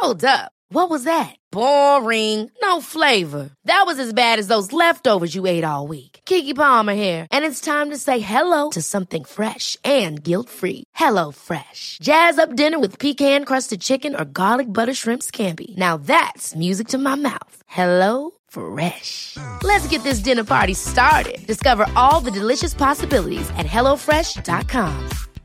Hold up. What was that? Boring. No flavor. That was as bad as those leftovers you ate all week. Keke Palmer here. And it's time to say hello to something fresh and guilt-free. Hello Fresh. Jazz up dinner with pecan-crusted chicken or garlic butter shrimp scampi. Now that's music to my mouth. Hello Fresh. Let's get this dinner party started. Discover all the delicious possibilities at hellofresh.com.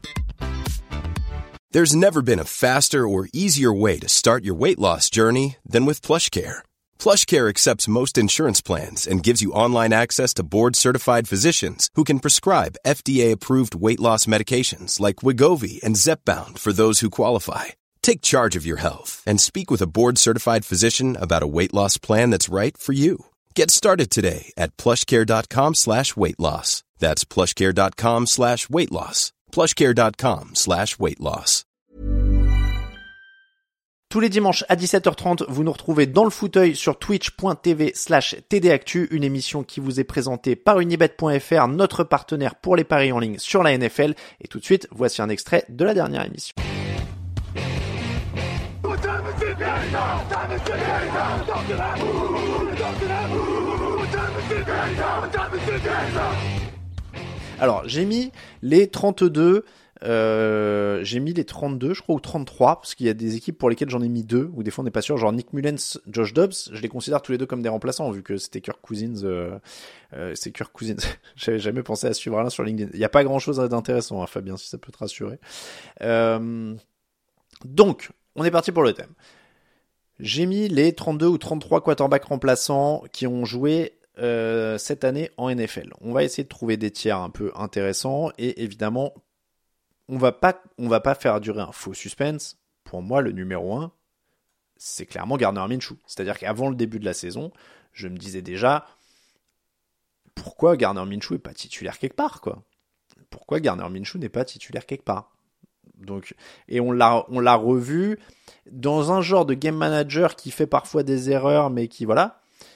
There's never been a faster or easier way to start your weight loss journey than with PlushCare. PlushCare accepts most insurance plans and gives you online access to board-certified physicians who can prescribe FDA-approved weight loss medications like Wegovy and Zepbound for those who qualify. Take charge of your health and speak with a board-certified physician about a weight loss plan that's right for you. Get started today at plushcare.com/weight loss. That's plushcare.com/weight loss. plushcare.com/weight loss. Tous les dimanches à 17h30, vous nous retrouvez dans le fauteuil sur twitch.tv/tdactu, une émission qui vous est présentée par unibet.fr, notre partenaire pour les paris en ligne sur la NFL. Et tout de suite, voici un extrait de la dernière émission. Alors, j'ai mis les 32, je crois, ou 33, parce qu'il y a des équipes pour lesquelles j'en ai mis 2, ou des fois on n'est pas sûr, genre Nick Mullens, Josh Dobbs, je les considère tous les deux comme des remplaçants, vu que c'était Kirk Cousins, J'avais jamais pensé à suivre Alain sur LinkedIn. Il n'y a pas grand chose d'intéressant, hein, Fabien, si ça peut te rassurer. Donc, on est parti pour le thème. J'ai mis les 32 ou 33 quarterbacks remplaçants qui ont joué cette année en NFL. On va essayer de trouver des tiers un peu intéressants et évidemment, on va pas faire durer un faux suspense. Pour moi, le numéro 1, c'est clairement Gardner Minshew. C'est-à-dire qu'avant le début de la saison, je me disais déjà pourquoi Gardner Minshew n'est pas titulaire quelque part, quoi. Pourquoi Gardner Minshew n'est pas titulaire quelque part. Donc, et on l'a revu dans un genre de game manager qui fait parfois des erreurs, mais qui voilà.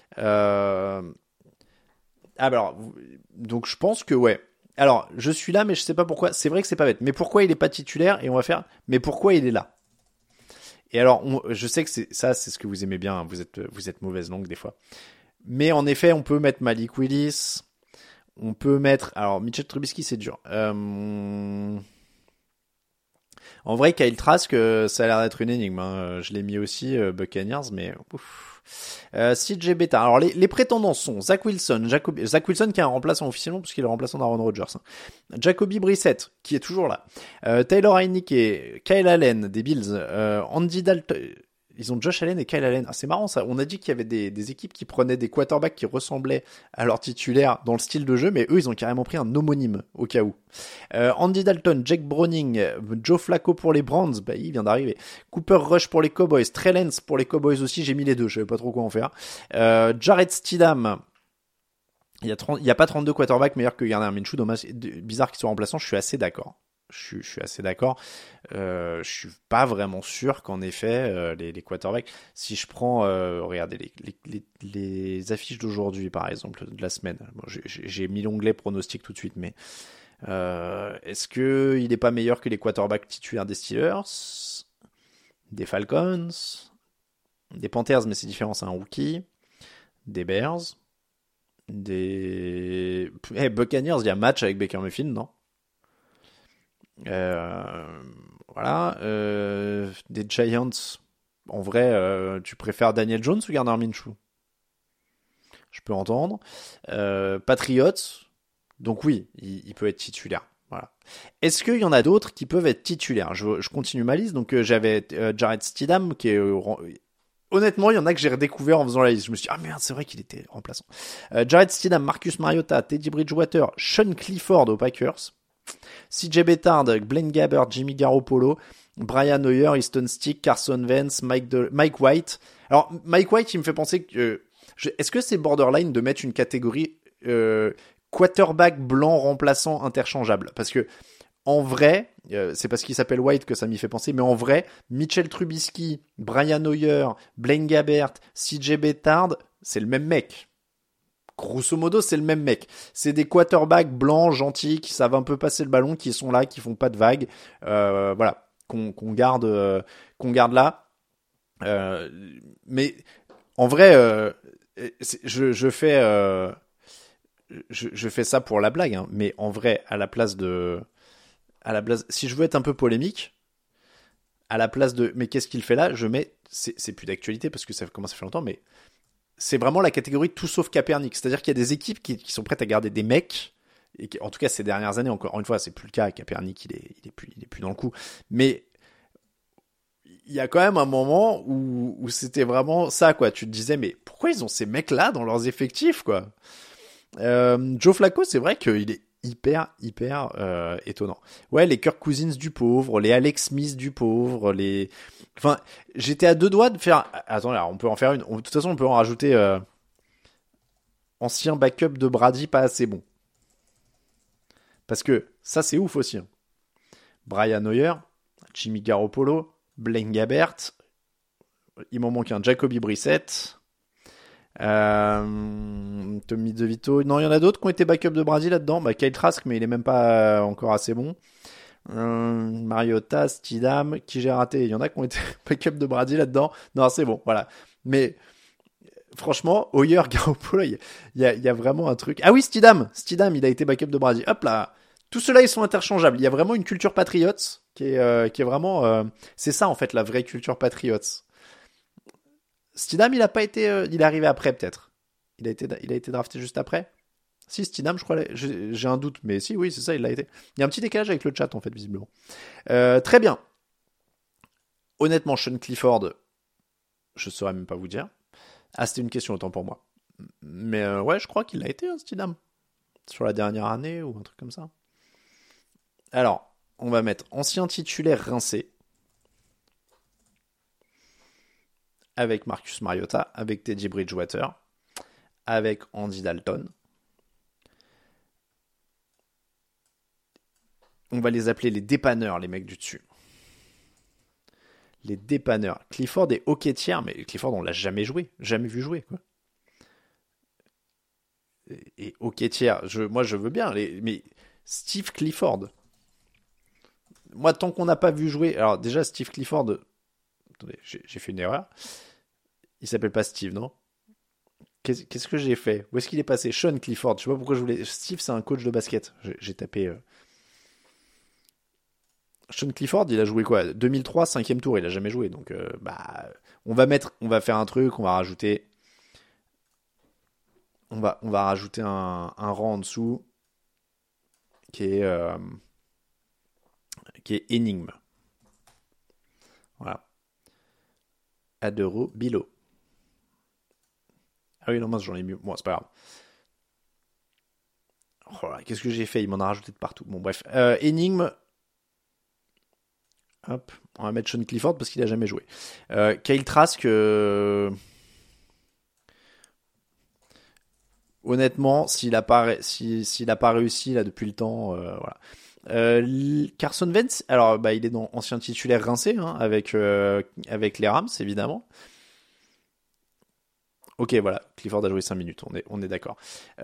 Alors, donc je pense que ouais. Alors, je suis là, mais je sais pas pourquoi. C'est vrai que c'est pas bête. Mais pourquoi il est pas titulaire? Et on va faire. Mais pourquoi il est là? Et alors, je sais que c'est ce que vous aimez bien. Hein. Vous êtes mauvaise langue des fois. Mais en effet, on peut mettre Malik Willis. On peut mettre. Alors, Mitchell Trubisky, c'est dur. En vrai, Kyle Trask, ça a l'air d'être une énigme. Hein. Je l'ai mis aussi, Buccaneers, mais CJ Beathard. Alors, les prétendants sont Zach Wilson qui est un remplaçant officiellement, parce qu'il est remplaçant d'Aaron Rodgers. Hein. Jacoby Brissett, qui est toujours là. Taylor Heinicke, Kyle Allen, des Bills. Andy Dalton. Ils ont Josh Allen et Kyle Allen. Ah, c'est marrant ça. On a dit qu'il y avait des équipes qui prenaient des quarterbacks qui ressemblaient à leur titulaire dans le style de jeu, mais eux, ils ont carrément pris un homonyme au cas où. Andy Dalton, Jake Browning, Joe Flacco pour les Browns, bah, il vient d'arriver. Cooper Rush pour les Cowboys, Trey Lance pour les Cowboys aussi. J'ai mis les deux, je savais pas trop quoi en faire. Jarrett Stidham. Il y a pas 32 quarterbacks meilleurs que Gardner Minshew. Dommage, bizarre qu'ils soient remplaçants. Je suis assez d'accord. Je suis assez d'accord. Je suis pas vraiment sûr qu'en effet les quarterbacks. Si je prends, regardez les affiches d'aujourd'hui par exemple de la semaine. Bon, j'ai mis l'onglet pronostic tout de suite, mais est-ce que il est pas meilleur que les quarterbacks titulaires des Steelers, des Falcons, des Panthers, mais c'est différent, c'est un rookie, des Bears, des Buccaneers. Il y a match avec Baker Mayfield, non? Voilà, des Giants. En vrai, tu préfères Daniel Jones ou Gardner Minshew? Je peux entendre. Patriots. Donc oui, il peut être titulaire. Voilà. Est-ce qu'il y en a d'autres qui peuvent être titulaires? Je continue ma liste. Donc j'avais Jarrett Stidham qui est honnêtement, il y en a que j'ai redécouvert en faisant la liste. Je me suis dit, ah merde, c'est vrai qu'il était remplaçant. Jarrett Stidham, Marcus Mariota, Teddy Bridgewater, Sean Clifford aux Packers. CJ Beathard, Blaine Gabbert, Jimmy Garoppolo, Brian Hoyer, Easton Stick, Carson Wentz, Mike White. Alors, Mike White, il me fait penser que... est-ce que c'est borderline de mettre une catégorie quarterback blanc remplaçant interchangeable? Parce que, en vrai, c'est parce qu'il s'appelle White que ça m'y fait penser, mais en vrai, Mitchell Trubisky, Brian Hoyer, Blaine Gabbert, CJ Beathard, c'est le même mec. Grosso modo, c'est le même mec. C'est des quarterbacks blancs, gentils, qui savent un peu passer le ballon, qui sont là, qui font pas de vagues. Voilà, qu'on garde là. Mais en vrai, je fais je fais ça pour la blague, hein, mais en vrai, si je veux être un peu polémique, à la place de mais qu'est-ce qu'il fait là, je mets c'est plus d'actualité parce que ça commence à faire longtemps, mais c'est vraiment la catégorie tout sauf Kaepernick. C'est-à-dire qu'il y a des équipes qui sont prêtes à garder des mecs, et en tout cas ces dernières années, encore une fois, c'est plus le cas. Kaepernick, il est plus dans le coup. Mais il y a quand même un moment où c'était vraiment ça, quoi. Tu te disais, mais pourquoi ils ont ces mecs-là dans leurs effectifs, quoi? Joe Flacco, c'est vrai qu'il est hyper étonnant. Ouais, les Kirk Cousins du pauvre, les Alex Smith du pauvre, enfin, j'étais à deux doigts de faire. Attends, là, on peut en faire une. De toute façon, on peut en rajouter. Ancien backup de Brady, pas assez bon. Parce que ça, c'est ouf aussi. Hein. Brian Hoyer, Jimmy Garoppolo, Blaine Gabbert. Il m'en manque un, Jacoby Brissett. Tommy DeVito. Non, il y en a d'autres qui ont été backup de Brady là-dedans. Kyle Trask, mais il est même pas encore assez bon. Mariota, Stidham, qui j'ai raté. Il y en a qui ont été backup de Brady là-dedans. Non, c'est bon, voilà. Mais franchement, Hoyer, Garoppolo, il y a vraiment un truc. Ah oui, Stidham, il a été backup de Brady. Hop là. Tous ceux-là, ils sont interchangeables. Il y a vraiment une culture Patriots qui est vraiment. C'est ça en fait la vraie culture Patriots. Stidham, il a pas été. Il est arrivé après peut-être. Il a été drafté juste après. Si, Stidham, je crois, j'ai un doute, mais si, oui, c'est ça, il l'a été. Il y a un petit décalage avec le chat, en fait, visiblement. Très bien. Honnêtement, Sean Clifford, je saurais même pas vous dire. Ah, c'était une question, autant pour moi. Mais ouais, je crois qu'il l'a été, hein, Stidham. Sur la dernière année, ou un truc comme ça. Alors, on va mettre ancien titulaire rincé. Avec Marcus Mariota, avec Teddy Bridgewater, avec Andy Dalton. On va les appeler les dépanneurs, les mecs du dessus. Les dépanneurs. Clifford est hockeytière, mais Clifford, on l'a jamais vu jouer, quoi. Et hockeytière, moi je veux bien, mais Steve Clifford. Moi, tant qu'on n'a pas vu jouer. Alors, déjà, Steve Clifford. Attendez, j'ai fait une erreur. Il s'appelle pas Steve, non? Qu'est-ce que j'ai fait? Où est-ce qu'il est passé? Sean Clifford. Je sais pas pourquoi je voulais. Steve, c'est un coach de basket. J'ai tapé. Sean Clifford, il a joué quoi? 2003, 5e tour, il a jamais joué. Donc, on va faire un truc, on va rajouter un rang en dessous qui est énigme. Voilà. Adero Bilo. Ah oui, non, moi j'en ai mieux. Bon, c'est pas grave. Oh là, qu'est-ce que j'ai fait? Il m'en a rajouté de partout. Bon, bref. Énigme. Hop, on va mettre Sean Clifford parce qu'il a jamais joué. Kyle Trask, honnêtement, s'il a pas réussi là depuis le temps, voilà. Carson Wentz, alors il est dans ancien titulaire rincé, hein, avec les Rams évidemment. Ok, voilà, Clifford a joué 5 minutes, on est d'accord.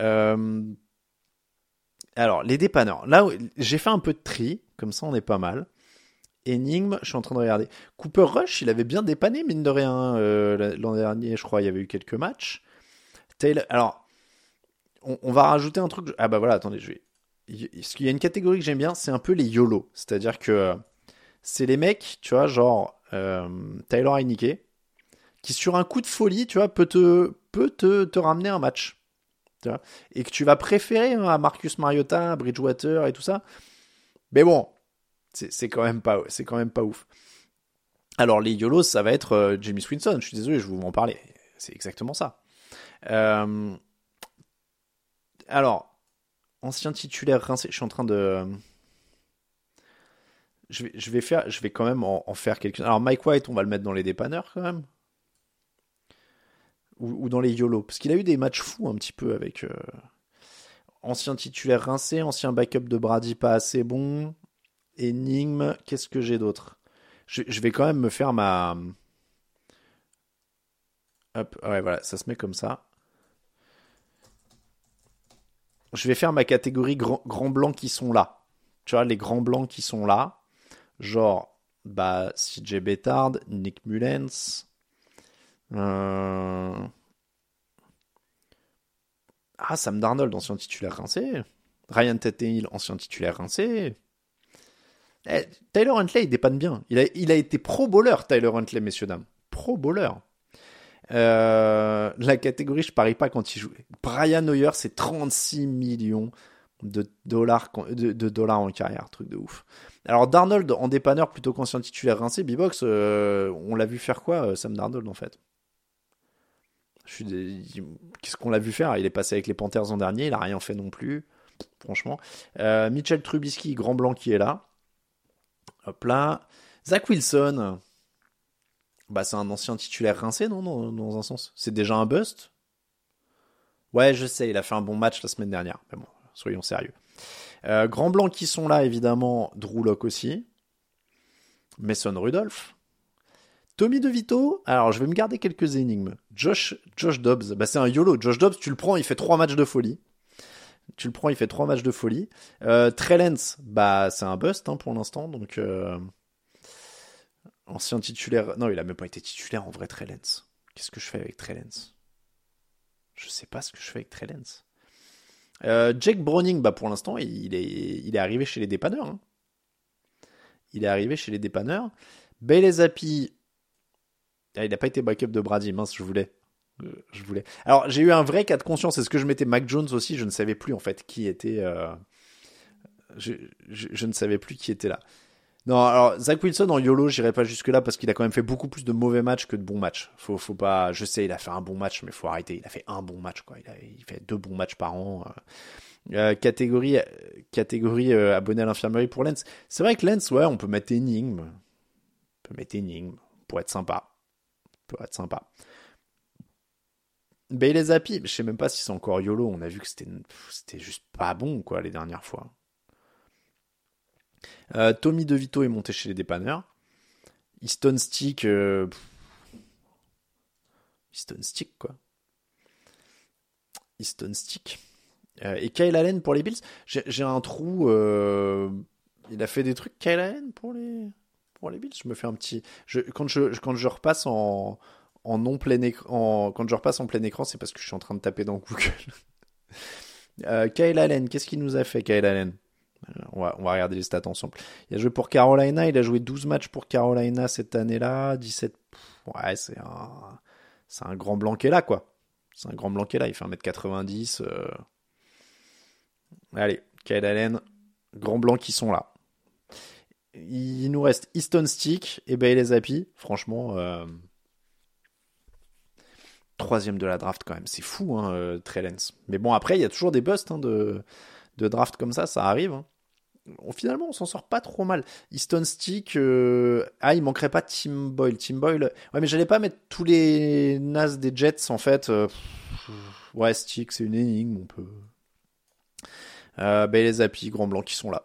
Alors, les dépanneurs. Là, j'ai fait un peu de tri, comme ça on est pas mal. Énigme, je suis en train de regarder. Cooper Rush, il avait bien dépanné, mine de rien, l'an dernier, je crois, il y avait eu quelques matchs. Taylor, alors, on va rajouter un truc. Ah bah voilà, attendez, il y a une catégorie que j'aime bien, c'est un peu les YOLO. C'est-à-dire que c'est les mecs, tu vois, genre Taylor Heinicke, qui sur un coup de folie, tu vois, peut te ramener un match. Tu vois, et que tu vas préférer à Marcus Mariota, Bridgewater et tout ça. Mais bon, c'est quand même pas ouf. Alors les YOLO, ça va être Jameis Winston. Je suis désolé, je vais vous en parler. C'est exactement ça. Alors, ancien titulaire rincé. Je suis en train de. Je vais quand même en faire quelques. Alors Mike White, on va le mettre dans les dépanneurs quand même. Ou dans les YOLO. Parce qu'il a eu des matchs fous un petit peu avec. Ancien titulaire rincé, ancien backup de Brady pas assez bon. Énigme, qu'est-ce que j'ai d'autre? Je vais quand même me faire ma. Hop, ouais, voilà, ça se met comme ça. Je vais faire ma catégorie grands blancs qui sont là. Tu vois, les grands blancs qui sont là. Genre, CJ Beathard, Nick Mullens, Euh... Ah, Sam Darnold, ancien titulaire rincé. Ryan Tannehill, ancien titulaire rincé. Tyler Huntley, il dépanne bien. Il a été pro bowler, Tyler Huntley, messieurs, dames. Pro bowler. La catégorie, je parie pas quand il joue. Brian Hoyer, c'est 36 millions de dollars en carrière. Truc de ouf. Alors, Darnold en dépanneur plutôt qu'ancien titulaire rincé, B-Box, on l'a vu faire quoi, Sam Darnold, en fait? Qu'est-ce qu'on l'a vu faire? Il est passé avec les Panthers l'an dernier, il a rien fait non plus. Franchement. Mitchell Trubisky, grand blanc qui est là. Hop là. Zach Wilson. Bah, c'est un ancien titulaire rincé, non, dans un sens. C'est déjà un bust. Ouais, je sais, il a fait un bon match la semaine dernière. Mais bon, soyons sérieux. Grand blanc qui sont là, évidemment. Drew Lock aussi. Mason Rudolph. Tommy DeVito. Alors, je vais me garder quelques énigmes. Josh Dobbs. Bah, c'est un YOLO. Josh Dobbs, tu le prends, il fait 3 matchs de folie. Trey Lance, bah, c'est un bust hein, pour l'instant. Donc, ancien titulaire. Non, il a même pas été titulaire en vrai, Trey Lance. Qu'est-ce que je fais avec Trey Lance? Je sais pas ce que je fais avec Trey Lance. Jake Browning, bah, pour l'instant, il est arrivé chez les dépanneurs. Hein. Bailey Zappi. Ah, il n'a pas été backup de Brady, mince, je voulais. Alors, j'ai eu un vrai cas de conscience. Est-ce que je mettais Mac Jones aussi? Je ne savais plus, en fait, qui était... Je ne savais plus qui était là. Non, alors, Zach Wilson en YOLO, j'irai pas jusque-là parce qu'il a quand même fait beaucoup plus de mauvais matchs que de bons matchs. Faut pas... Je sais, il a fait un bon match, mais faut arrêter. Il a fait un bon match, quoi. Il fait 2 bons matchs par an. Catégorie abonné à l'infirmerie pour Lens. C'est vrai que Lens, ouais, on peut mettre énigme. Pour être sympa. Bailey Zappi, je sais même pas si c'est encore YOLO. On a vu que c'était juste pas bon, quoi, les dernières fois. Tommy DeVito est monté chez les dépanneurs. Easton Stick, quoi. Easton Stick. Et Kyle Allen pour les Bills. J'ai un trou. Il a fait des trucs, Kyle Allen, pour les Bills. Je me fais un petit. Quand je repasse en non plein écran, quand je repasse en plein écran, c'est parce que je suis en train de taper dans Google. Kyle Allen, qu'est-ce qu'il nous a fait, Kyle Allen? On va regarder les stats ensemble. Il a joué pour Carolina, il a joué 12 matchs pour Carolina cette année-là, 17. Ouais, c'est un grand blanc qui est là, quoi. C'est un grand blanc qui est là, il fait 1m90. Allez, Kyle Allen, grand blanc qui sont là. Il nous reste Easton Stick et Bailey Zappi. Franchement, 3e de la draft quand même. C'est fou, hein, Trey Lance. Mais bon, après, il y a toujours des busts hein, de draft comme ça arrive. Hein. Finalement, on s'en sort pas trop mal. Easton Stick, il manquerait pas Tim Boyle. Ouais, mais j'allais pas mettre tous les nazes des Jets, en fait. Ouais, Stick, c'est une énigme, on peut... les Zappi, Grand Blanc qui sont là.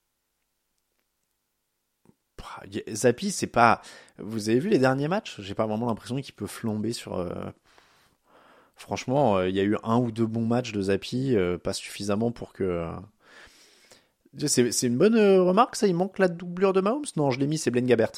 Zappi, c'est pas... Vous avez vu les derniers matchs? J'ai pas vraiment l'impression qu'il peut flamber sur... Franchement, il y a eu 1 ou 2 bons matchs de Zappi, pas suffisamment pour que... C'est une bonne remarque, ça. Il manque la doublure de Mahomes? Non, je l'ai mis, c'est Blaine Gabbert.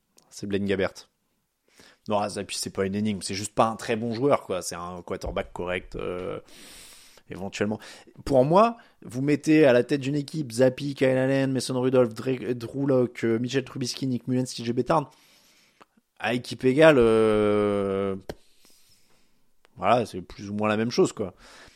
Non, Zappi, c'est pas une énigme. C'est juste pas un très bon joueur, quoi. C'est un quarterback correct, éventuellement. Pour moi, vous mettez à la tête d'une équipe Zappi, Kyle Allen, Mason Rudolph, Drew Lock, Mitchell Trubisky, Nick Mullens, TJ Bettard. À équipe égale, voilà, c'est plus ou moins la même chose, quoi.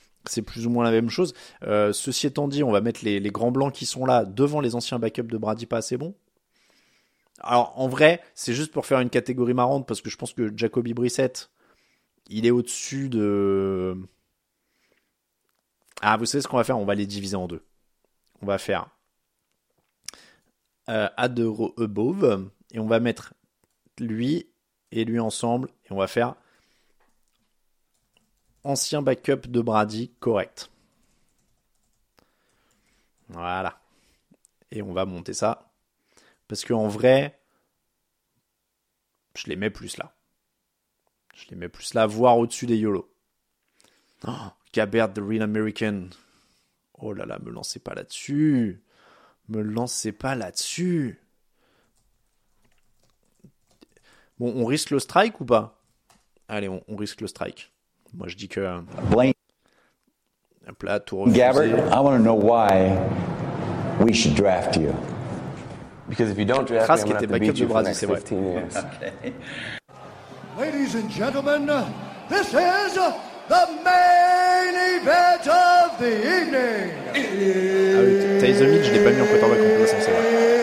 Ceci étant dit, on va mettre les grands blancs qui sont là devant les anciens backups de Brady pas assez bons. Alors, en vrai, c'est juste pour faire une catégorie marrante parce que je pense que Jacoby Brissett, il est au-dessus de... Ah, vous savez ce qu'on va faire? On va les diviser en 2. On va faire add above et on va mettre lui et lui ensemble et on va faire ancien backup de Brady correct. Voilà. Et on va monter ça. Parce qu'en vrai, je les mets plus là. Voire au-dessus des YOLO. Oh, Gabbert, The Real American. Oh là là, me lancez pas là-dessus. Bon, on risque le strike ou pas? Allez, on risque le strike. Moi, je dis que... Blaine Hop là, tout refusé. Gabbert, I want to know why we should draft you. Because if you don't draft Trask me, I'm était going to have backup to beat de you for the Brady, next c'est vrai. 15 years. Ladies and gentlemen, this is the main event of the evening. Ah oui, Tyson Hill, je l'ai pas mis en quarterback remplaçant, c'est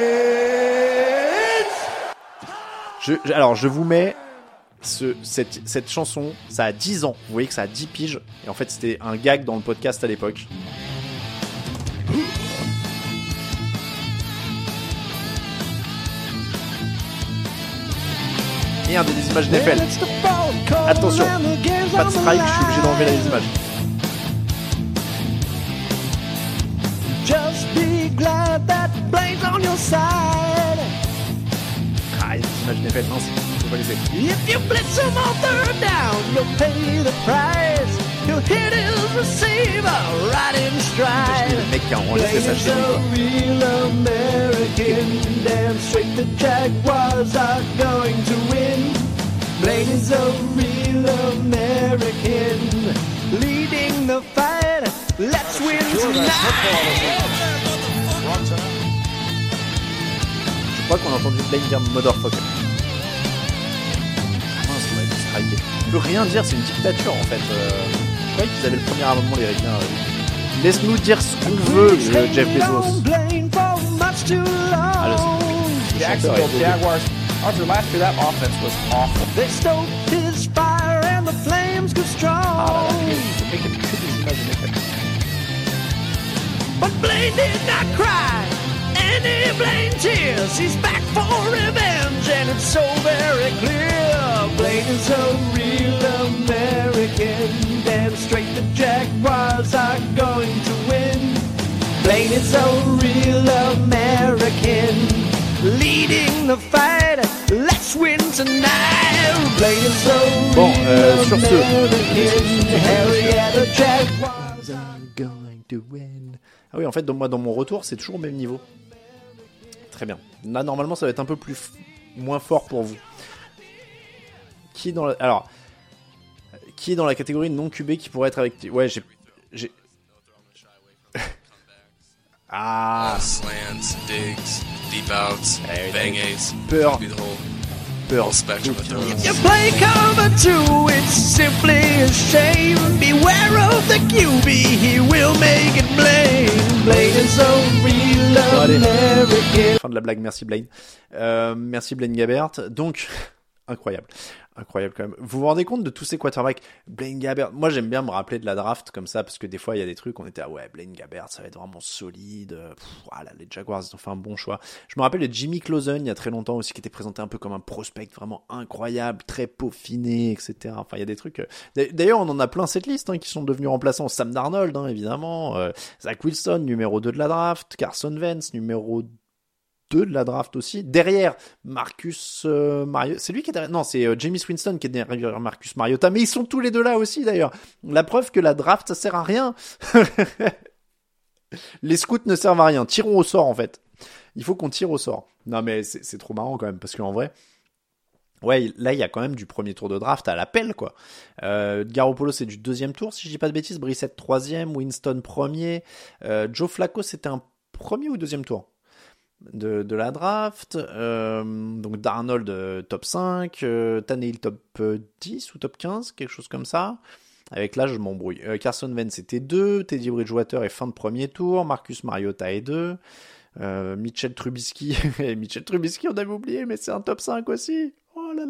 vrai. Alors, je vous mets cette chanson, ça a 10 ans. Vous voyez que ça a 10 piges. Et en fait, c'était un gag dans le podcast à l'époque. Merde, des images d'Eiffel. Attention, pas de strike, je suis obligé d'enlever les images. Just be glad that Blaine's on your side. Ah, les images d'Eiffel, non, faut pas les faire. If you blitz him on third down, you'll pay the price. He'll hit his receiver right in stride. Imaginez le mec qui a enregistré ça chez lui, quoi. Real American, damn straight the Jaguars are going to win. Blaine is a real American, leading the fight. Let's win tonight. Je crois qu'on a entendu Blaine dire motherfucker. Ah mince, on va être striké. On peut rien dire, c'est une dictature en fait. Je croyais qu'ils avaient le premier amendement, les Ricains. Laisse-nous dire ce qu'on veut, Jeff Bezos. Ah, le Jacksonville Jaguars, after last year, that offense was awful. They stoked his fire and the flames grew strong. Le mec avait que des images de Eiffel. But Blaine did not cry any Blaine tears. He's back for revenge and it's so very clear. Blaine is a real American. Damn straight the Jaguars are going to win. Blaine is a real American, leading the fight. Let's win tonight. Blaine is a Bon, real sur ce. American. Henrietta Jaguars are Going to win. Ah oui, en fait, moi, dans mon retour, c'est toujours au même niveau. Très bien. Là, normalement, ça va être un peu moins fort pour vous. Qui est dans la catégorie non QB qui pourrait être avec... Ouais, j'ai... Ah, slants, digs, deep outs, bang ace, peur. be the whole Peur. spectrum of throws. You play cover two, it's simply a shame. Beware of the QB, he will make it Blaine. Blaine is a real Allez. American. Fin de la blague, merci Blaine. Merci Blaine Gabbert. Donc, incroyable. Incroyable quand même. Vous vous rendez compte de tous ces quarterbacks? Blaine Gabbert, moi j'aime bien me rappeler de la draft comme ça, parce que des fois il y a des trucs, on était ouais, Blaine Gabbert, ça va être vraiment solide. Voilà, les Jaguars, ils ont fait un bon choix. Je me rappelle de Jimmy Clausen il y a très longtemps aussi, qui était présenté un peu comme un prospect vraiment incroyable, très peaufiné, etc. Enfin, il y a des trucs... D'ailleurs, on en a plein cette liste, qui sont devenus remplaçants. Sam Darnold, évidemment. Zach Wilson, numéro 2 de la draft. Carson Wentz, numéro 2 de la draft aussi. Derrière, Marcus Mariota. C'est lui qui est derrière. Non, c'est Jameis Winston qui est derrière Marcus Mariota. Mais ils sont tous les deux là aussi, d'ailleurs. La preuve que la draft, ça sert à rien. Les scouts ne servent à rien. Tirons au sort, en fait. Il faut qu'on tire au sort. Non, mais c'est trop marrant quand même, parce qu'en vrai... Ouais, là, il y a quand même du premier tour de draft à l'appel, quoi. Garoppolo, c'est du deuxième tour, si je dis pas de bêtises. Brissett, troisième. Winston, premier. Joe Flacco, c'était un premier ou deuxième tour de la draft. Donc Darnold, top 5. Tannehill, top 10 ou top 15, quelque chose comme ça. Avec là, je m'embrouille. Carson Wentz, c'était 2. Teddy Bridgewater est fin de premier tour. Marcus Mariota est 2. Mitchell Trubisky. Mitchell Trubisky, on avait oublié, mais c'est un top 5 aussi. Oh là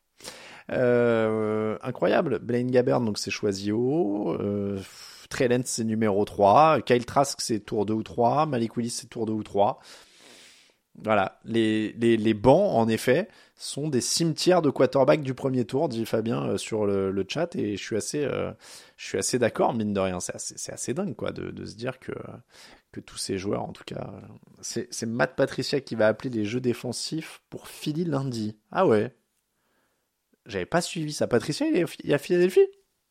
là. Incroyable. Blaine Gabbert, donc c'est choisi haut. Trey Lance, c'est numéro 3. Kyle Trask, c'est tour 2 ou 3. Malik Willis, c'est tour 2 ou 3. Voilà. Les bancs, en effet, sont des cimetières de quarterback du premier tour, dit Fabien sur le chat, et je suis assez d'accord, mine de rien. C'est assez dingue, quoi, de se dire que tous ces joueurs, en tout cas... C'est Matt Patricia qui va appeler les jeux défensifs pour Philly lundi. Ah ouais. J'avais pas suivi ça. Patricia, il est à Philadelphie?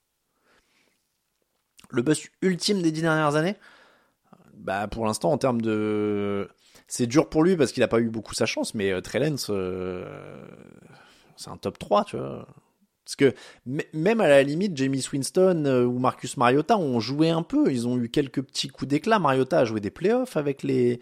Le bust ultime des 10 dernières années? Bah, pour l'instant, en termes de... C'est dur pour lui parce qu'il a pas eu beaucoup sa chance, mais Trey Lance, c'est un top 3, tu vois. Parce que même à la limite, Jameis Winston ou Marcus Mariota ont joué un peu. Ils ont eu quelques petits coups d'éclat. Mariota a joué des playoffs avec les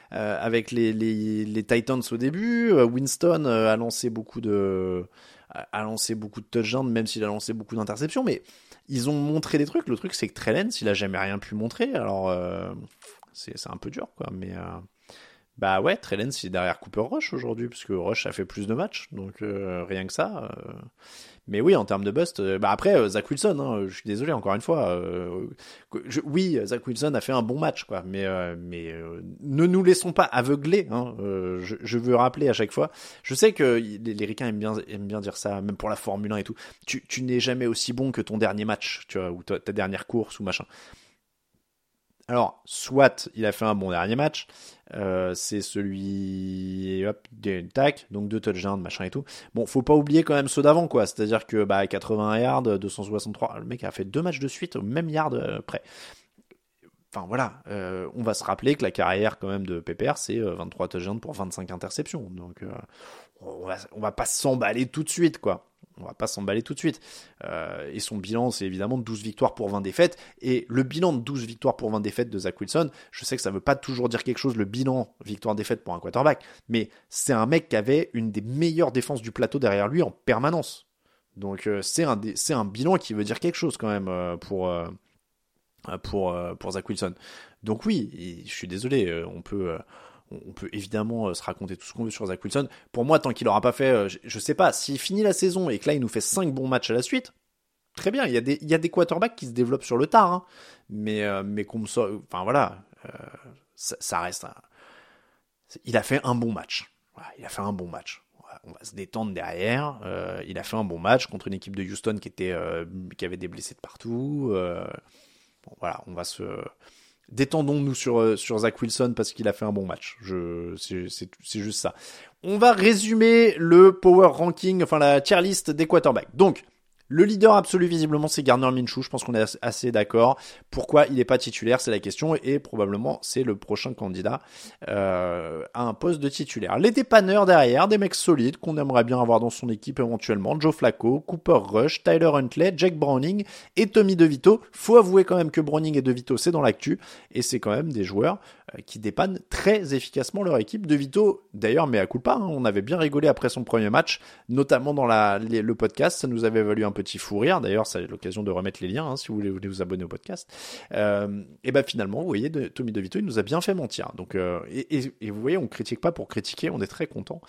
Titans au début. Winston a lancé beaucoup de touchdowns, même s'il a lancé beaucoup d'interceptions. Mais ils ont montré des trucs. Le truc, c'est que Trey Lance, il a jamais rien pu montrer. Alors, c'est un peu dur, quoi. Mais bah ouais, Trey Lance, il est derrière Cooper Rush aujourd'hui, parce que Rush a fait plus de matchs. Donc rien que ça. Mais oui, en termes de bust, après, Zach Wilson, hein, je suis désolé, encore une fois. Oui, Zach Wilson a fait un bon match, quoi. Mais ne nous laissons pas aveugler. Hein, je veux rappeler à chaque fois. Je sais que les ricains aiment bien dire ça, même pour la Formule 1 et tout. Tu n'es jamais aussi bon que ton dernier match, tu vois, ou ta dernière course ou machin. Alors, soit il a fait un bon dernier match, c'est celui, hop, tac, donc 2 touchdowns, machin et tout. Bon, faut pas oublier quand même ceux d'avant, quoi. C'est-à-dire que 80 yards, 263, le mec a fait 2 matchs de suite au même yard près. Enfin voilà, on va se rappeler que la carrière quand même de Pepper, c'est 23 touchdowns pour 25 interceptions. Donc on va pas s'emballer tout de suite, quoi. On va pas s'emballer tout de suite. Et son bilan, c'est évidemment 12 victoires pour 20 défaites. Et le bilan de 12 victoires pour 20 défaites de Zach Wilson, je sais que ça veut pas toujours dire quelque chose, le bilan victoire-défaite pour un quarterback, mais c'est un mec qui avait une des meilleures défenses du plateau derrière lui en permanence. Donc c'est un bilan qui veut dire quelque chose quand même pour Zach Wilson. Donc oui, je suis désolé, on peut évidemment se raconter tout ce qu'on veut sur Zach Wilson. Pour moi, tant qu'il aura pas fait, je sais pas, s'il finit la saison et que là il nous fait 5 bons matchs à la suite, très bien. Il y a des quarterbacks qui se développent sur le tard, hein. Mais comme ça, enfin voilà, ça reste. Il a fait un bon match. Voilà, il a fait un bon match. On va se détendre derrière. Il a fait un bon match contre une équipe de Houston qui avait des blessés de partout. Bon, voilà, on va se détendons-nous sur Zach Wilson parce qu'il a fait un bon match. C'est juste ça. On va résumer le power ranking, enfin la tier list des quarterbacks. Donc, le leader absolu, visiblement, c'est Gardner Minshew. Je pense qu'on est assez d'accord. Pourquoi il n'est pas titulaire, c'est la question. Et probablement, c'est le prochain candidat à un poste de titulaire. Les dépanneurs derrière, des mecs solides qu'on aimerait bien avoir dans son équipe éventuellement. Joe Flacco, Cooper Rush, Tyler Huntley, Jake Browning et Tommy DeVito. Faut avouer quand même que Browning et DeVito, c'est dans l'actu. Et c'est quand même des joueurs qui dépannent très efficacement leur équipe. DeVito, d'ailleurs, mais à culpa, hein, on avait bien rigolé après son premier match, notamment dans le podcast. Ça nous avait valu un petit fou rire. D'ailleurs, c'est l'occasion de remettre les liens, hein, si vous voulez vous abonner au podcast. Et ben finalement, vous voyez, Tommy DeVito, il nous a bien fait mentir. Donc, et vous voyez, on critique pas pour critiquer. On est très content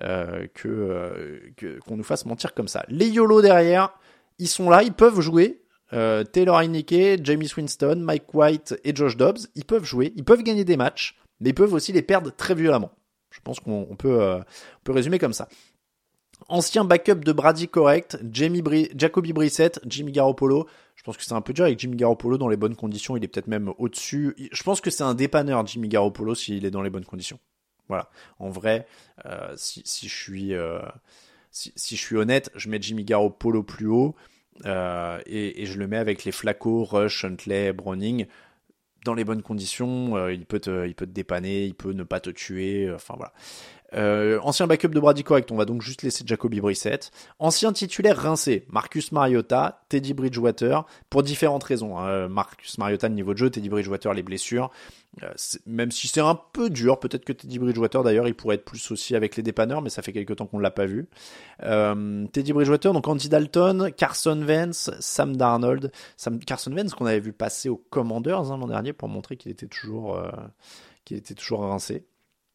qu'on nous fasse mentir comme ça. Les YOLO derrière, ils sont là, ils peuvent jouer. Taylor Heinicke, Jameis Winston, Mike White et Josh Dobbs, ils peuvent jouer, ils peuvent gagner des matchs, mais ils peuvent aussi les perdre très violemment. Je pense qu'on peut résumer comme ça. Ancien backup de Brady correct, Jacoby Brissett, Jimmy Garoppolo. Je pense que c'est un peu dur avec Jimmy Garoppolo dans les bonnes conditions, il est peut-être même au-dessus. Je pense que c'est un dépanneur Jimmy Garoppolo s'il est dans les bonnes conditions. Voilà. En vrai, si je suis honnête, je mets Jimmy Garoppolo plus haut. Et je le mets avec les Flacco, Rush, Huntley, Browning dans les bonnes conditions. Il peut te dépanner, il peut ne pas te tuer. Enfin voilà. Ancien backup de Brady correct, on va donc juste laisser Jacoby Brissett. Ancien titulaire rincé, Marcus Mariota, Teddy Bridgewater, pour différentes raisons. Marcus Mariota, le niveau de jeu, Teddy Bridgewater, les blessures. Même si c'est un peu dur, peut-être que Teddy Bridgewater d'ailleurs il pourrait être plus aussi avec les dépanneurs, mais ça fait quelques temps qu'on l'a pas vu. Teddy Bridgewater, donc Andy Dalton, Carson Wentz, Sam Darnold, Carson Wentz qu'on avait vu passer aux Commanders l'an dernier pour montrer qu'il était toujours rincé.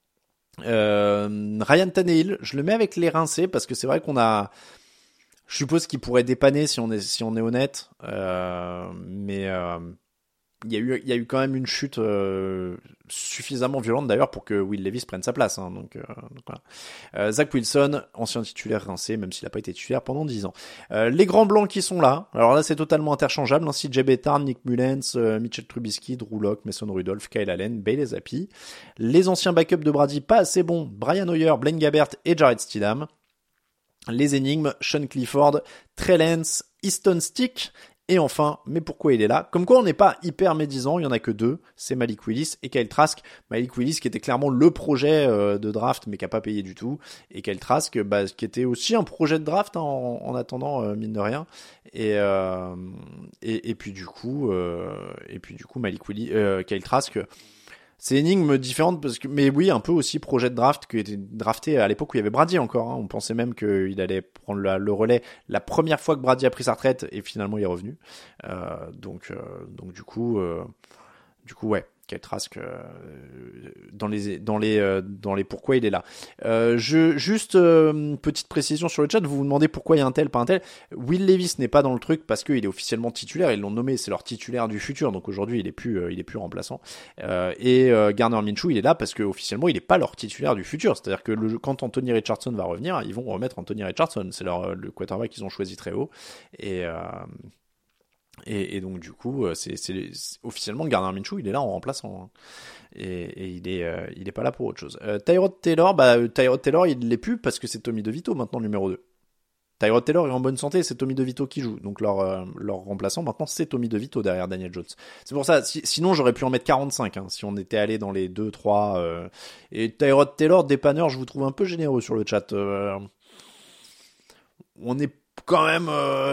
Ryan Tannehill, je le mets avec les rincés parce que c'est vrai je suppose qu'il pourrait dépanner si on est honnête, mais il y a eu quand même une chute suffisamment violente d'ailleurs pour que Will Levis prenne sa place, hein, donc voilà. Zach Wilson, ancien titulaire rincé, même s'il n'a pas été titulaire pendant 10 ans. Les grands blancs qui sont là, alors là c'est totalement interchangeable, hein, CJ Beathard, Nick Mullens, Mitchell Trubisky, Drew Lock, Mason Rudolph, Kyle Allen, Bailey Zappi. Les anciens backups de Brady pas assez bons, Brian Hoyer, Blaine Gabbert et Jared Stidham. Les énigmes, Sean Clifford, Trey Lance, Easton Stick Et enfin, mais pourquoi il est là? Comme quoi on n'est pas hyper médisant, il y en a que 2, c'est Malik Willis et Kyle Trask. Malik Willis qui était clairement le projet de draft mais qui a pas payé du tout, et Kyle Trask qui était aussi un projet de draft en attendant mine de rien. Et puis du coup Malik Willis, Kyle Trask. C'est une énigme différente parce que, mais oui, un peu aussi projet de draft qui était drafté à l'époque où il y avait Brady encore. Hein. On pensait même qu'il allait prendre le relais la première fois que Brady a pris sa retraite et finalement il est revenu. Donc du coup ouais. Kyle Trask dans les pourquoi il est là. Petite précision sur le chat, vous vous demandez pourquoi il y a un tel, pas un tel. Will Levis n'est pas dans le truc parce qu'il est officiellement titulaire, ils l'ont nommé, c'est leur titulaire du futur, donc aujourd'hui il est plus remplaçant. Et Gardner Minshew, il est là parce que officiellement il est pas leur titulaire du futur, c'est-à-dire que quand Anthony Richardson va revenir, ils vont remettre Anthony Richardson, c'est le quarterback qu'ils ont choisi très haut. Et donc du coup, c'est officiellement Gardner Minshew, il est là en remplaçant, hein. Et il est pas là pour autre chose. Tyrod Taylor, il l'est plus parce que c'est Tommy DeVito maintenant numéro 2. Tyrod Taylor est en bonne santé, c'est Tommy DeVito qui joue. Donc leur remplaçant maintenant c'est Tommy DeVito derrière Daniel Jones. C'est pour ça, sinon j'aurais pu en mettre 45 hein, si on était allé dans les 2-3. Et Tyrod Taylor, dépanneur, je vous trouve un peu généreux sur le chat. On est quand même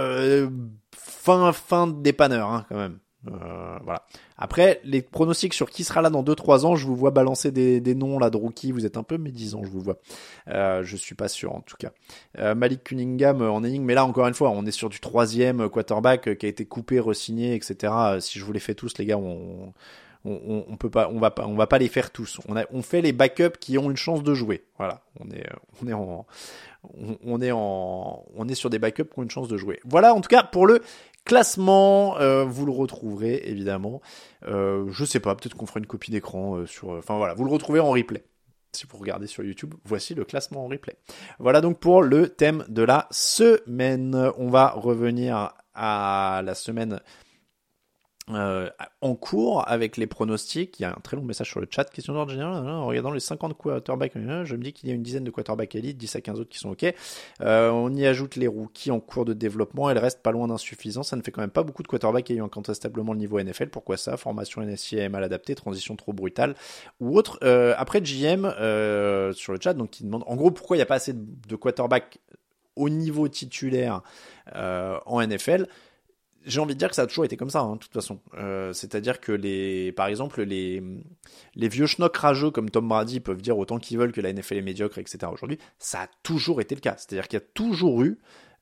fin de dépanneur hein, quand même. Voilà. Après, les pronostics sur qui sera là dans 2-3 ans, je vous vois balancer des noms là de rookies, vous êtes un peu médisants, je vous vois. Je suis pas sûr en tout cas. Malik Cunningham en énigme, mais là encore une fois, on est sur du 3e quarterback qui a été coupé, re-signé, etc. Si je vous les fais tous, les gars, on peut pas, on va pas les faire tous. On fait les backups qui ont une chance de jouer. Voilà. On est sur des backups qui ont une chance de jouer. Voilà, en tout cas, pour le classement, vous le retrouverez, évidemment. Je sais pas, peut-être qu'on fera une copie d'écran enfin voilà, vous le retrouvez en replay. Si vous regardez sur YouTube, voici le classement en replay. Voilà donc pour le thème de la semaine. On va revenir à la semaine en cours avec les pronostics. Il y a un très long message sur le chat. Question d'ordre général. En regardant les 50 quarterbacks, je me dis qu'il y a une dizaine de quarterbacks élite, 10 à 15 autres qui sont ok. On y ajoute les rookies en cours de développement. Elle reste pas loin d'insuffisant. Ça ne fait quand même pas beaucoup de quarterbacks ayant incontestablement le niveau NFL. Pourquoi ça? Formation NSCA mal adaptée, transition trop brutale ou autre. Après JM sur le chat, donc qui demande en gros pourquoi il n'y a pas assez de quarterbacks au niveau titulaire en NFL. J'ai envie de dire que ça a toujours été comme ça, hein, de toute façon. C'est-à-dire que par exemple, les vieux schnocks rageux comme Tom Brady peuvent dire autant qu'ils veulent que la NFL est médiocre, etc. Aujourd'hui, ça a toujours été le cas. C'est-à-dire qu'il y a toujours eu,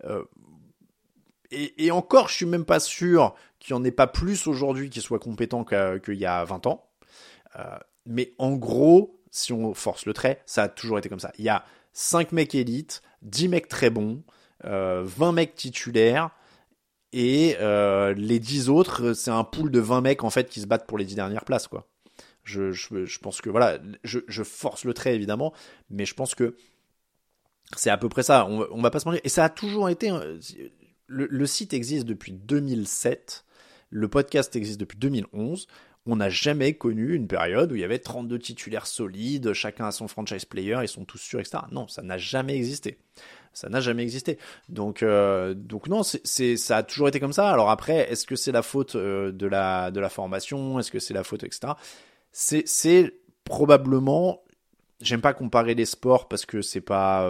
et encore, je suis même pas sûr qu'il n'y en ait pas plus aujourd'hui qui soient compétents qu'il y a 20 ans. Mais en gros, si on force le trait, ça a toujours été comme ça. Il y a 5 mecs élites, 10 mecs très bons, 20 mecs titulaires, et les 10 autres, c'est un pool de 20 mecs en fait qui se battent pour les 10 dernières places, quoi. Je pense que voilà, je force le trait évidemment, mais je pense que c'est à peu près ça. On va pas se mentir. Et ça a toujours été. Le site existe depuis 2007, le podcast existe depuis 2011. On n'a jamais connu une période où il y avait 32 titulaires solides, chacun a son franchise player, ils sont tous sûrs, etc. Non, ça n'a jamais existé. Ça n'a jamais existé. Donc non, ça a toujours été comme ça. Alors après, est-ce que c'est la faute de la formation? Est-ce que c'est la faute, etc. C'est probablement. J'aime pas comparer les sports parce que c'est pas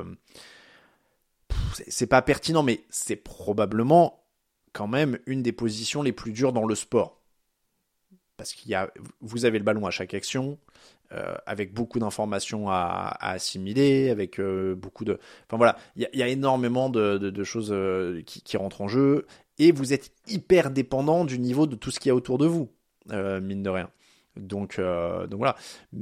pertinent, mais c'est probablement quand même une des positions les plus dures dans le sport. Parce vous avez le ballon à chaque action, avec beaucoup d'informations à assimiler, avec beaucoup de... Enfin voilà, il y a énormément de choses qui rentrent en jeu, et vous êtes hyper dépendant du niveau de tout ce qu'il y a autour de vous, mine de rien. Donc voilà.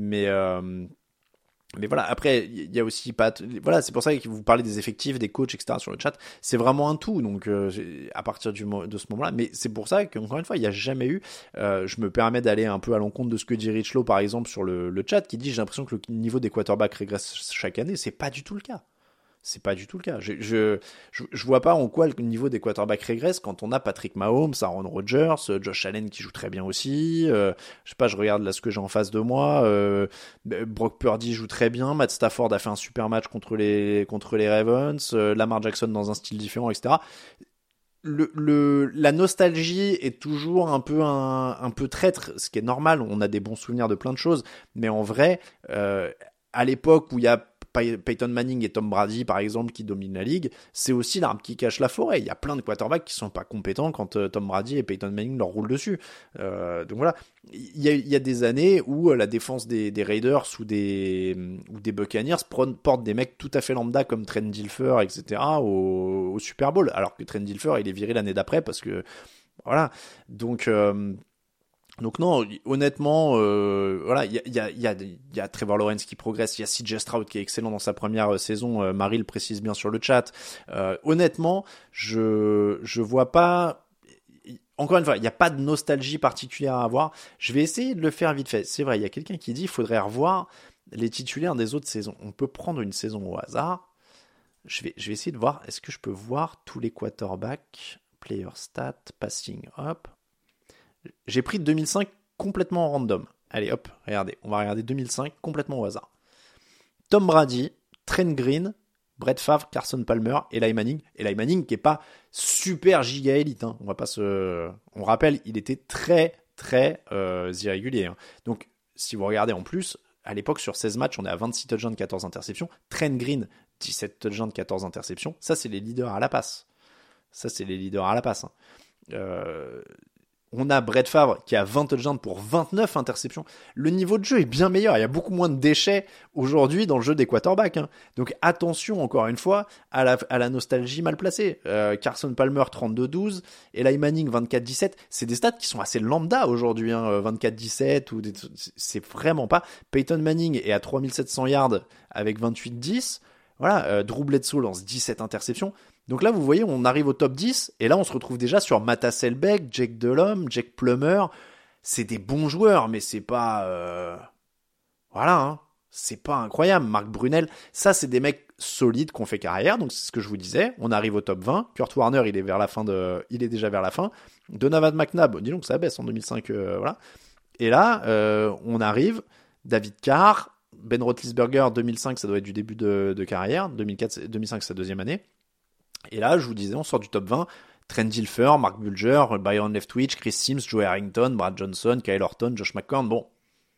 Mais voilà, après, il y a aussi pas... Voilà, c'est pour ça que vous parlez des effectifs, des coachs, etc. sur le chat. C'est vraiment un tout, donc à partir de ce moment-là. Mais c'est pour ça qu'encore une fois, il n'y a jamais eu... je me permets d'aller un peu à l'encontre de ce que dit Richlow, par exemple, sur le chat, qui dit « J'ai l'impression que le niveau des quarterbacks régresse chaque année. » C'est pas du tout le cas. C'est pas du tout le cas. Je vois pas en quoi le niveau des quarterbacks régresse quand on a Patrick Mahomes, Aaron Rodgers, Josh Allen qui joue très bien aussi. Je sais pas, je regarde là ce que j'ai en face de moi. Brock Purdy joue très bien. Matt Stafford a fait un super match contre les Ravens. Lamar Jackson dans un style différent, etc. la nostalgie est toujours un peu traître, ce qui est normal. On a des bons souvenirs de plein de choses, mais en vrai, à l'époque où il y a Peyton Manning et Tom Brady, par exemple, qui dominent la ligue, c'est aussi l'arbre qui cache la forêt. Il y a plein de quarterbacks qui sont pas compétents quand Tom Brady et Peyton Manning leur roulent dessus. Donc voilà, il y a des années où la défense des Raiders ou des Buccaneers porte des mecs tout à fait lambda comme Trent Dilfer, etc. au Super Bowl, alors que Trent Dilfer, il est viré l'année d'après parce que voilà. Donc non, honnêtement, voilà, il y a Trevor Lawrence qui progresse, il y a CJ Stroud qui est excellent dans sa première saison. Marie le précise bien sur le chat. Honnêtement, je vois pas. Encore une fois, il n'y a pas de nostalgie particulière à avoir. Je vais essayer de le faire vite fait. C'est vrai, il y a quelqu'un qui dit qu'il faudrait revoir les titulaires des autres saisons. On peut prendre une saison au hasard. Je vais essayer de voir. Est-ce que je peux voir tous les quarterbacks, player stats, passing, hop. J'ai pris 2005 complètement random. Allez, hop, regardez. On va regarder 2005 complètement au hasard. Tom Brady, Trent Green, Brett Favre, Carson Palmer, Eli Manning. Eli Manning qui est pas super giga élite. Hein. On rappelle, il était très, très irrégulier. Hein. Donc, si vous regardez en plus, à l'époque, sur 16 matchs, on est à 26 touchdowns, 14 interceptions. Trent Green, 17 touchdowns, 14 interceptions. Ça, c'est les leaders à la passe. Hein. On a Brett Favre qui a 20 touchdowns pour 29 interceptions. Le niveau de jeu est bien meilleur. Il y a beaucoup moins de déchets aujourd'hui dans le jeu des quarterbacks. Hein. Donc attention, encore une fois, à la nostalgie mal placée. Carson Palmer, 32-12. Eli Manning, 24-17. C'est des stats qui sont assez lambda aujourd'hui. Hein. 24-17. C'est vraiment pas. Peyton Manning est à 3700 yards avec 28-10. Voilà, Drew Bledsoe lance 17 interceptions. Donc là, vous voyez, on arrive au top 10, et là, on se retrouve déjà sur Matt Hasselbeck, Jake Delhomme, Jake Plummer. C'est des bons joueurs, mais c'est pas... Voilà, hein. C'est pas incroyable. Mark Brunel, ça, c'est des mecs solides qui ont fait carrière, donc c'est ce que je vous disais. On arrive au top 20. Kurt Warner, il est déjà vers la fin. Donovan McNabb, dis donc, ça baisse en 2005, voilà. Et là, on arrive, David Carr, Ben Roethlisberger, 2005, ça doit être du début de carrière. 2005, c'est sa deuxième année. Et là, je vous disais, on sort du top 20. Trent Dilfer, Mark Bulger, Byron Leftwich, Chris Sims, Joe Harrington, Brad Johnson, Kyle Orton, Josh McCown. Bon,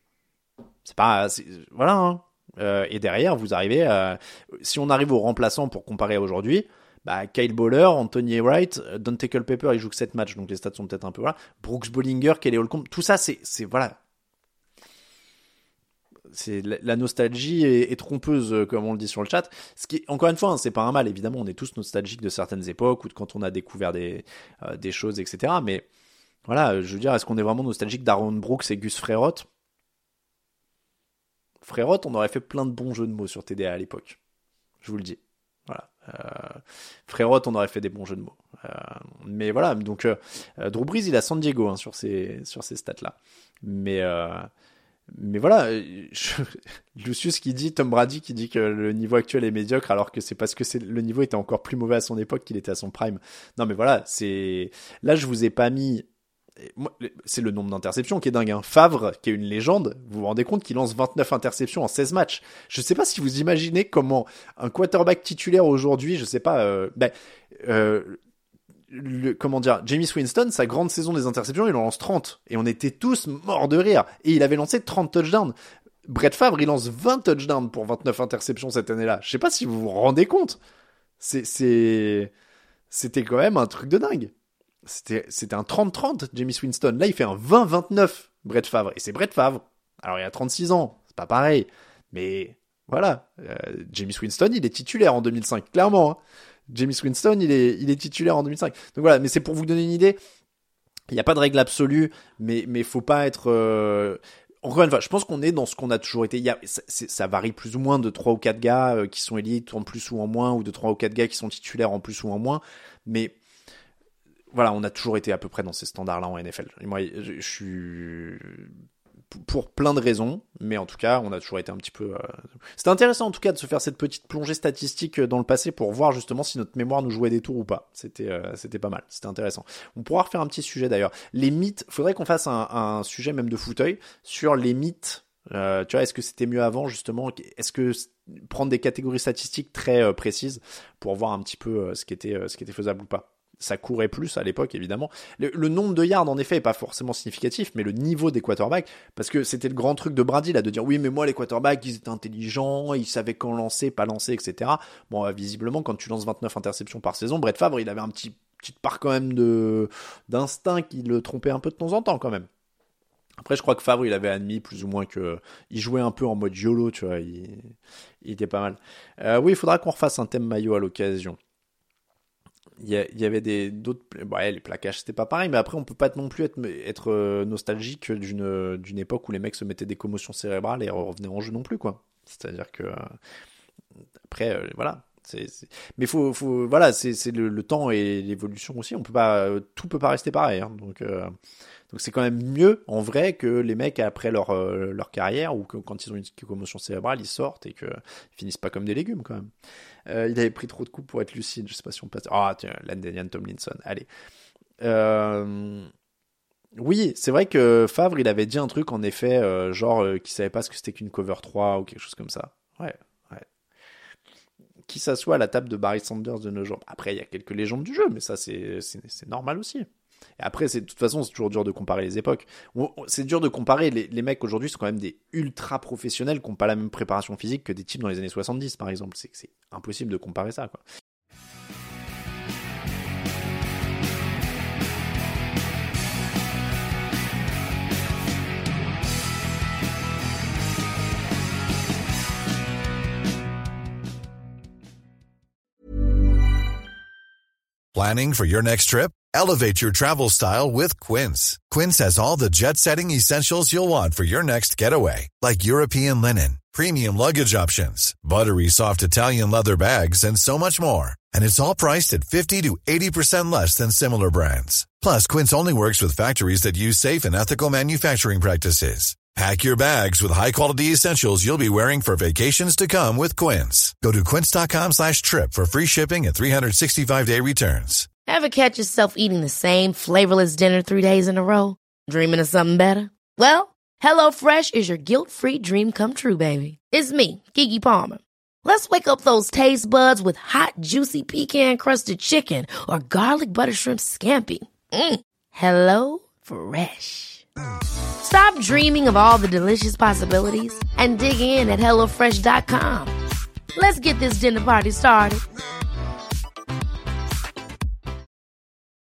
voilà. Hein. Et derrière, vous arrivez si on arrive aux remplaçants pour comparer à aujourd'hui, Kyle Bowler, Anthony Wright, Dante Culpepper, il joue que 7 matchs, donc les stats sont peut-être un peu, voilà. Brooks Bollinger, Kelly Holcomb, tout ça, c'est voilà. C'est la nostalgie est trompeuse, comme on le dit sur le chat. Ce qui, encore une fois, hein, c'est pas un mal. Évidemment, on est tous nostalgiques de certaines époques ou de quand on a découvert des choses, etc. Mais voilà, je veux dire, est-ce qu'on est vraiment nostalgique d'Aaron Brooks et Gus Frerotte ? Frerotte, on aurait fait plein de bons jeux de mots sur TDA à l'époque. Je vous le dis. Voilà. Frerotte, on aurait fait des bons jeux de mots. Mais voilà, donc Drew Brees, il a San Diego hein, sur ces stats-là. Mais voilà, Lucius qui dit, Tom Brady qui dit que le niveau actuel est médiocre alors que c'est parce que le niveau était encore plus mauvais à son époque qu'il était à son prime. Non mais voilà, là je vous ai pas mis, c'est le nombre d'interceptions qui est dingue. Hein. Favre, qui est une légende, vous vous rendez compte qu'il lance 29 interceptions en 16 matchs. Je sais pas si vous imaginez comment un quarterback titulaire aujourd'hui, je sais pas, Jameis Winston, sa grande saison des interceptions, il en lance 30. Et on était tous morts de rire. Et il avait lancé 30 touchdowns. Brett Favre, il lance 20 touchdowns pour 29 interceptions cette année-là. Je sais pas si vous vous rendez compte. C'était quand même un truc de dingue. C'était un 30-30, Jameis Winston. Là, il fait un 20-29, Brett Favre. Et c'est Brett Favre. Alors, il a 36 ans. C'est pas pareil. Mais voilà. Jameis Winston, il est titulaire en 2005. Clairement, hein. Jameis Winston, il est titulaire en 2005. Donc voilà, mais c'est pour vous donner une idée. Il n'y a pas de règle absolue, mais faut pas être... Encore une fois, je pense qu'on est dans ce qu'on a toujours été. Ça varie plus ou moins de 3 ou 4 gars qui sont élites en plus ou en moins, ou de 3 ou 4 gars qui sont titulaires en plus ou en moins. Mais voilà, on a toujours été à peu près dans ces standards-là en NFL. Et moi, je suis... pour plein de raisons, mais en tout cas, on a toujours été un petit peu... C'était intéressant en tout cas de se faire cette petite plongée statistique dans le passé pour voir justement si notre mémoire nous jouait des tours ou pas. C'était pas mal, c'était intéressant. On pourra refaire un petit sujet d'ailleurs. Les mythes, faudrait qu'on fasse un sujet même de fauteuil sur les mythes. Tu vois, est-ce que c'était mieux avant justement ? Est-ce que prendre des catégories statistiques très précises pour voir un petit peu ce qui était faisable ou pas ? ça courait plus à l'époque, évidemment. Le nombre de yards, en effet, est pas forcément significatif, mais le niveau des quarterbacks, parce que c'était le grand truc de Brady, là, de dire, oui, mais moi, les quarterbacks, ils étaient intelligents, ils savaient quand lancer, pas lancer, etc. Bon, visiblement, quand tu lances 29 interceptions par saison, Brett Favre, il avait petite part quand même d'instinct qui le trompait un peu de temps en temps, quand même. Après, je crois que Favre, il avait admis plus ou moins que il jouait un peu en mode YOLO, tu vois, il était pas mal. Oui, il faudra qu'on refasse un thème maillot à l'occasion. Il y avait d'autres... Ouais, les plaquages, c'était pas pareil, mais après, on peut pas non plus être nostalgique d'une époque où les mecs se mettaient des commotions cérébrales et revenaient en jeu non plus, quoi. C'est-à-dire que... Après, voilà... Mais voilà, c'est le temps et l'évolution aussi. On peut pas, tout peut pas rester pareil. Hein. Donc c'est quand même mieux en vrai que les mecs après leur carrière ou que quand ils ont une commotion cérébrale ils sortent et qu'ils finissent pas comme des légumes quand même. Il avait pris trop de coups pour être lucide. Je sais pas si on passe. Ah tiens, LaDainian Tomlinson. Allez. Oui, c'est vrai que Favre il avait dit un truc en effet qu'il savait pas ce que c'était qu'une cover 3 ou quelque chose comme ça. Ouais. Qui s'assoit à la table de Barry Sanders de nos jours. Après, il y a quelques légendes du jeu, mais ça, c'est normal aussi. Et après, de toute façon, c'est toujours dur de comparer les époques. C'est dur de comparer. Les mecs aujourd'hui sont quand même des ultra professionnels qui n'ont pas la même préparation physique que des types dans les années 70, par exemple. C'est impossible de comparer ça, quoi. Planning for your next trip? Elevate your travel style with Quince. Quince has all the jet-setting essentials you'll want for your next getaway, like European linen, premium luggage options, buttery soft Italian leather bags, and so much more. And it's all priced at 50 to 80% less than similar brands. Plus, Quince only works with factories that use safe and ethical manufacturing practices. Pack your bags with high-quality essentials you'll be wearing for vacations to come with Quince. Go to quince.com/trip for free shipping and 365-day returns. Ever catch yourself eating the same flavorless dinner 3 days in a row? Dreaming of something better? Well, HelloFresh is your guilt-free dream come true, baby. It's me, Keke Palmer. Let's wake up those taste buds with hot, juicy pecan-crusted chicken or garlic butter shrimp scampi. Hello Fresh. Stop dreaming of all the delicious possibilities and dig in at HelloFresh.com. Let's get this dinner party started.